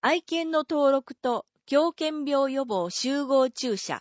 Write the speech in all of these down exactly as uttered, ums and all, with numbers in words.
愛犬の登録と狂犬病予防集合注射。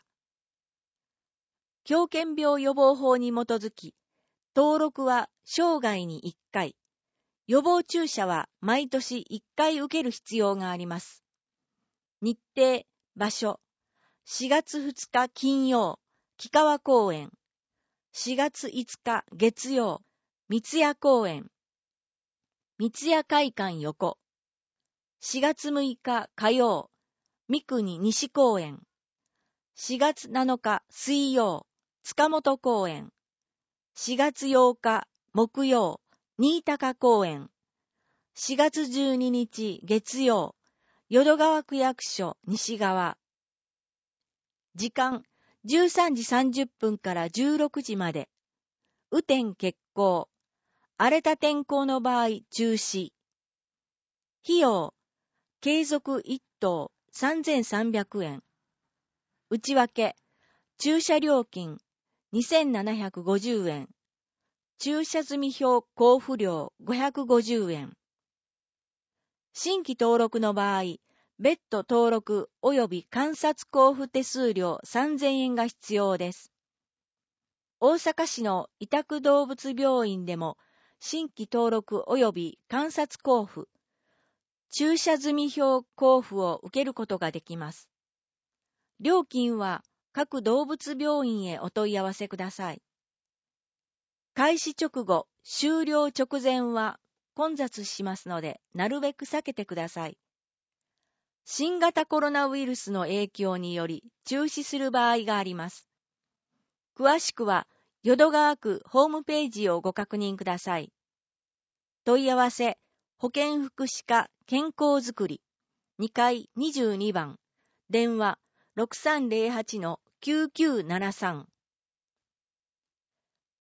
狂犬病予防法に基づき、登録は生涯にいっかい、予防注射は毎年いっかい受ける必要があります。日程、場所、しがつふつか金曜、木川公園。しがついつか月曜、三ツ谷公園。三ツ谷会館横。しがつむいか火曜、三国西公園。しがつなのか水曜、塚本公園。しがつようか木曜、新高公園。しがつじゅうににち月曜、淀川区役所西側。時間、じゅうさんじさんじゅっぷんからじゅうろくじまで。雨天決行。荒れた天候の場合中止。費用、継続いっとうさんぜんさんびゃくえん。内訳、駐車料金にせんななひゃくごじゅうえん。駐車済表交付料ごひゃくごじゅうえん。新規登録の場合、別途登録及び観察交付手数料さんぜんえんが必要です。大阪市の委託動物病院でも新規登録及び観察交付、駐車済表交付を受けることができます。料金は各動物病院へお問い合わせください。開始直後、終了直前は混雑しますので、なるべく避けてください。新型コロナウイルスの影響により中止する場合があります。詳しくは、淀川区ホームページをご確認ください。問い合わせ、保健福祉課健康づくり、にかいにじゅうにばん、電話 ろくさんぜろはちのきゅうきゅうななさん。